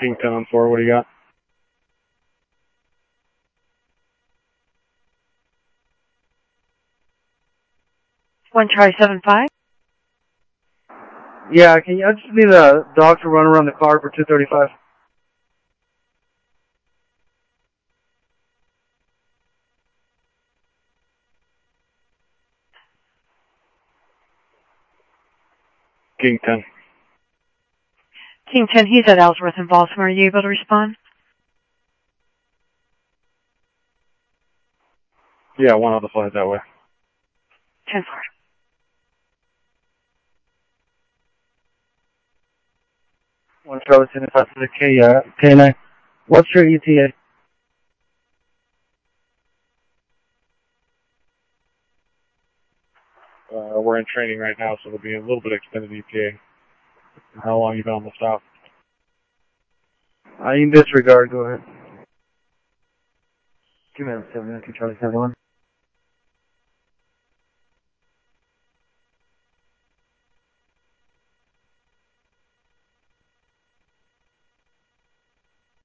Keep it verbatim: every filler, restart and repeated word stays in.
King ten on four, what do you got? One Charlie seven five. Yeah, can you, I just need a dog to run around the car for two thirty-five. King ten. King ten, he's at Ellsworth in Baltimore. Are you able to respond? Yeah, one other flight that way. ten four. One Charlie seventy-five to the K, uh, K nine. What's your E T A? Uh, we're in training right now, so it'll be a little bit extended E T A. How long you been on the stop? I can disregard, go ahead. Two minutes, seven, two Charlie seventy-one.